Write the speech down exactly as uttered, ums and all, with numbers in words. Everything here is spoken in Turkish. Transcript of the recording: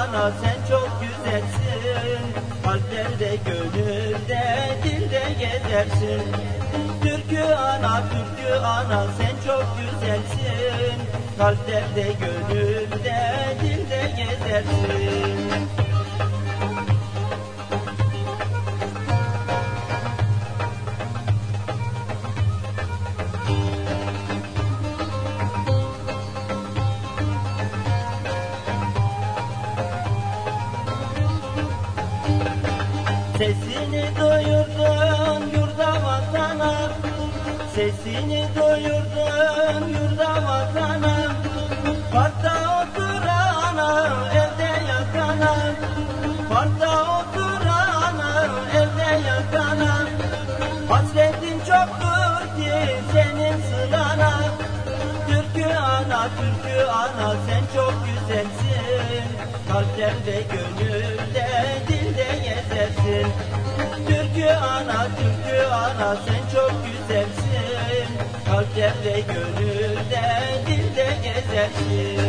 ana sen çok güzelsin. Kalplerde, gönülde, dilde gezersin. Türkü ana, türkü ana sen çok güzelsin. Kalplerde, gönülde, dilde gezersin. Sesini duyurdun yurda vatana, sesini duyurdun yurda vatana. Parkta oturana, evde yatana, parkta oturana, evde yatana. Hasretin çoktur ki senin sırana. Türkü ana, türkü ana sen çok güzelsin. Kalplerde, gönülde, dilde gezersin. Türkü ana, türkü ana sen çok güzelsin. Kalplerde, gönülde, dilde gezersin.